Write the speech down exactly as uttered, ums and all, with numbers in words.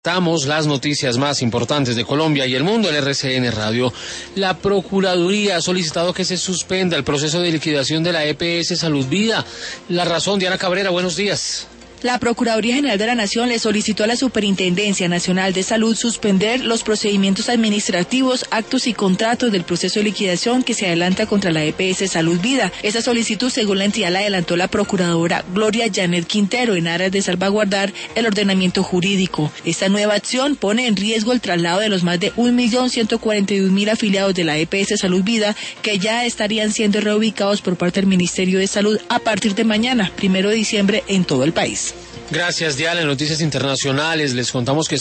Presentamos las noticias más importantes de Colombia y el mundo en R C N Radio. La Procuraduría ha solicitado que se suspenda el proceso de liquidación de la E P S Salud Vida. La razón, Diana Cabrera, buenos días. La Procuraduría General de la Nación le solicitó a la Superintendencia Nacional de Salud suspender los procedimientos administrativos, actos y contratos del proceso de liquidación que se adelanta contra la E P S Salud Vida. Esa solicitud, según la entidad, la adelantó la Procuradora Gloria Janet Quintero en aras de salvaguardar el ordenamiento jurídico. Esta nueva acción pone en riesgo el traslado de los más de un millón ciento cuarenta y un mil afiliados de la E P S Salud Vida que ya estarían siendo reubicados por parte del Ministerio de Salud a partir de mañana, primero de diciembre, en todo el país. Gracias, Diana. En noticias internacionales les contamos que